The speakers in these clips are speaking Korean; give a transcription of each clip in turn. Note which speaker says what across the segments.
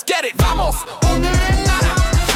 Speaker 1: get it, vamos. 오늘은 나라.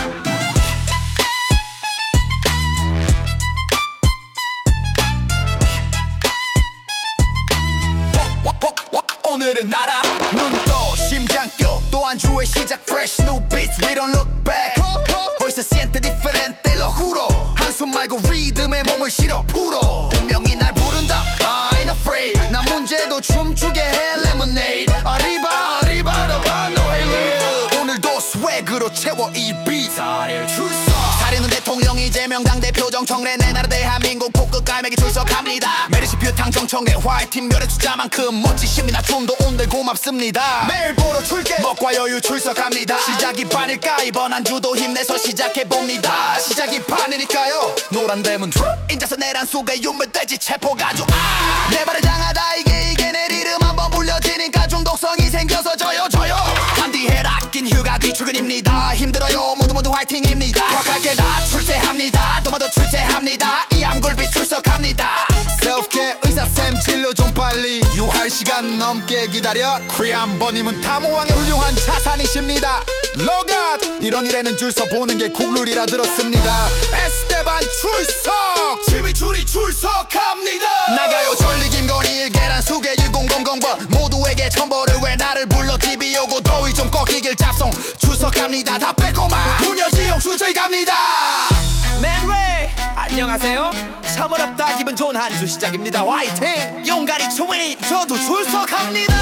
Speaker 1: 오늘은 나라.
Speaker 2: 눈떠 심장 껴 또 한 주의 시작 fresh new beats we don't look back Hoy se siente diferente lo juro 한숨 말고 리듬에 몸을 실어 풀어 분명히 날 부른다 I ain't afraid 나 문제도 춤추게 해 lemonade arriba arriba the one no hate 오늘도 swag으로 채워 이 beat 사릴 출석 사리는 대통령이 제명 당대표 정청래 내 나라 대한민국 복끝 갈매기 출석합니다 메르시표 탕정청래 화이팅 멸의 숫자만큼 멋지십니다 좀더 온들 고맙습니다 매일 보러 출게 먹과 여유 출석합니다 시작이 반일까 이번 한 주도 힘내서 시작해봅니다 시작이 반이니까요 노란 대문 인자서 내란 속에 유물돼지 체포가죠 내 발을 장하다 이게 내 이름 한번 불려지니까 중독성이 생겨서 저요 한디해라 낀 휴가 뒤 출근입니다 힘들어요 모두 화이팅입니다 확하게 다 출세합니다 도마도 출세합니다 이 암굴비 출석합니다 셀프케어 의사쌤 진료 좀 빨리 유할 시간 넘게 기다려 크리암버님은 탐호왕의 훌륭한 자산이십니다 로갓 이런 일에는 줄 서 보는 게 국룰이라 들었습니다 에스테반 출석 지휘줄이 출석합니다 나가요 전리 김건희 일계란 수계 1000번 모두에게 첨보를 왜 나를 불러 TV 오고 더위 좀 꺾이길 잡송 출석합니다 다 빼고만 문여지용 출첵 갑니다
Speaker 1: 맨웨이 안녕하세요. 참으럽다 기분 좋은 한 주 시작입니다. 화이팅! 용가리 총회 저도 출석합니다.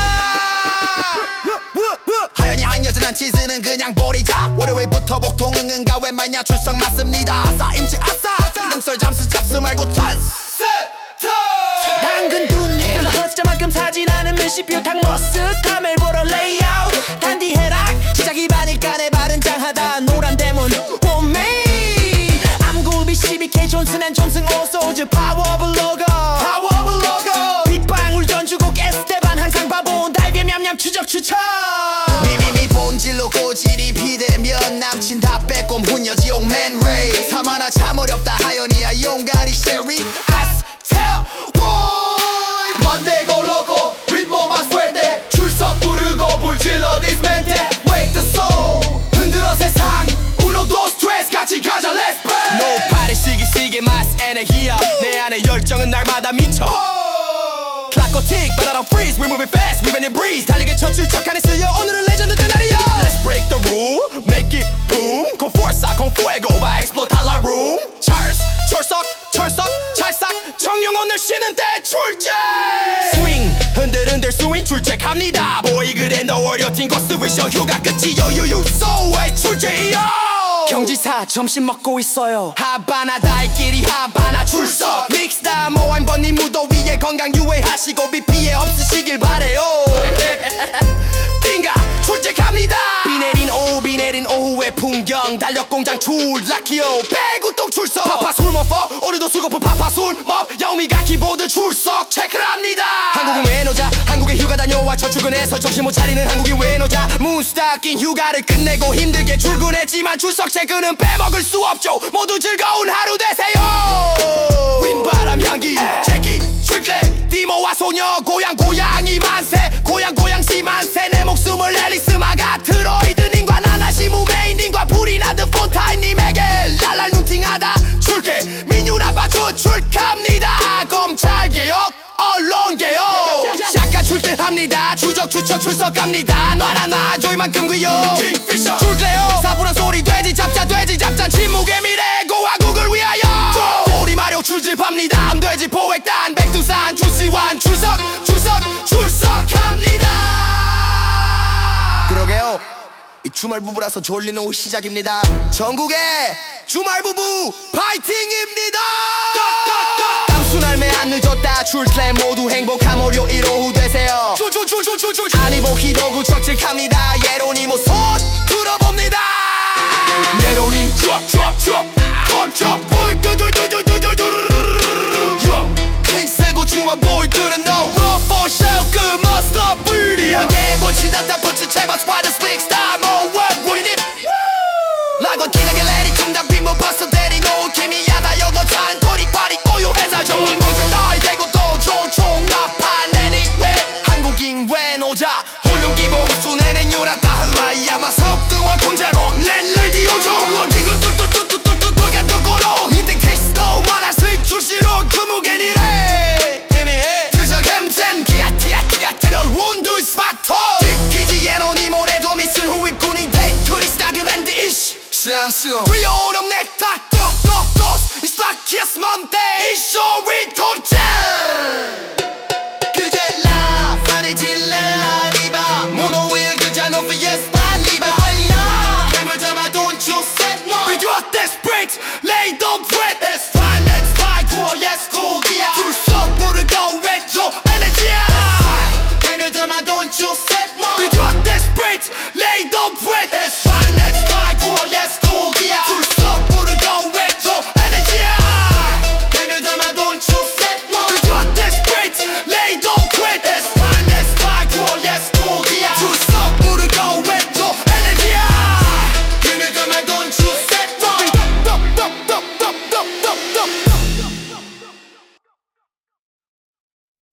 Speaker 2: 하연이 한 여전한 치즈는 그냥 버리자 월요일부터 복통 응은가 웬만냐 출석 맞습니다 아싸 임치 아싸 능설 잠수 잡수 말고 찬스
Speaker 1: 당근 두뇌 허스자만큼 사진하는 밀시표 탕 머쓱 카멜 보러 레이아웃 단디 해락 시작이 반일까 내 발은 장하다 노란 대문 홈메이 암굴비 12K 존슨 앤 존슨 오소즈 파워 오브 로고 빗방울 던지고 에스테반 항상 바보 달걀 냠냠 추적 추천
Speaker 2: 미미미 본질로 고질이 비대면 남친 다 빼꼼 훈여지용 맨웨이 사마나 참 어렵다 하연이야 용가리 쉐리 아스텔 보이 번데고 로고 윗몸 스웨데 출석 부르고 불질러 디스멘테 Wake the soul 흔들어 세상 Uno dos tres 같이 가자 Let's play
Speaker 1: 노파리 시기시기 마스 에너지야 내 안에 열정은 날마다 미쳐 클락고 틱 바다로 freeze We're moving fast We've been in breeze 달리기 첫 출석하네 쓰여 오늘은 레전드 된 날이야 Let's break the rule Make it boom Con fuerza con fuego va a explotar la room Charles 철석 찰싹 청룡 오늘 쉬는 때 출첵 스윙 흔들흔들 스윙 출첵합니다 보이 그래 너 어려진 코스 위셔 휴가 끝이 요요요 소의 출첵이요 경지사 점심 먹고 있어요 하바나 달끼리 하바나 출석 믹스다 모임번님 무더위에 건강 유의하시고 비 피해 없으시길 바래요 띵가 출첵합니다 비 내린 오후의 풍경 달력공장 출락이요 배구똥 출석 파파 술 먹어 오늘도 술거품 파파 술 먹 야오미가 키보드 출석 체크를 합니다 한국인 외노자 한국에 휴가 다녀와 첫 출근해서 정신 못 차리는 한국인 외노자 문스타 낀 휴가를 끝내고 힘들게 출근했지만 출석 체크는 빼먹을 수 없죠 모두 즐거운 하루 되세요 윈바람 향기 체키 출첵 디모와 소녀 고양이 만세 고양시 만세 내 목숨을 앨리스마가 트로이드님과 나나시무 메인님과 불이나드 폰타인님에게 랄랄 눈팅하다 출첵 민유라바 출첵합니다 검찰개혁 언론개혁 샷가 출첵합니다 추적 출석합니다 놔라 놔줘 이만큼 귀여워 출첵해요 사부란 소리 돼지 잡자 침묵의 미래 고화국을 위하여 우리 마력 출집합니다 암돼지 포획단 백두산 주시환 출석합니다 그러게요 이 주말부부라서 졸리는 오후 시작입니다 전국의 주말부부 파이팅입니다 땀순할매 안 늦었다 출첵 모두 행복한 월요일 오후 되세요 아니보 히도구 척측합니다 예로니모 손 들어봅니다 예로님 쫙 보이 킹세고 중앙 보이들은 no run for show good must stop 불리하게 본치다 펀치 제발 스파이더 스픽 스타 more what we need 라건 기나게 레디 중단 빈모 파스 대리 노 케미야다 여거 찬 토리파리 고요해서 정신 공주 나이 되고 또 좋은 나판 anyway 한국인 외노자 홀룡 기본 순애는 유라 다흐마이야
Speaker 2: 아마 석등원 통제로 렐를 디오죠 어디고 뚜뚜뚜뚜뚜뚜 돌게 뚜꾸로 인생 테스트 만화수익 출시로 그무겐이래 드저 gem젠 기아티아티아티런 원두 스마트 기지엔 오니 모레도 미술 후입군이 데이트리 스타그랜드 이시 샹스 위오름 넥타 똑똑똑 이스라키아스 몬테 이쇼 위토체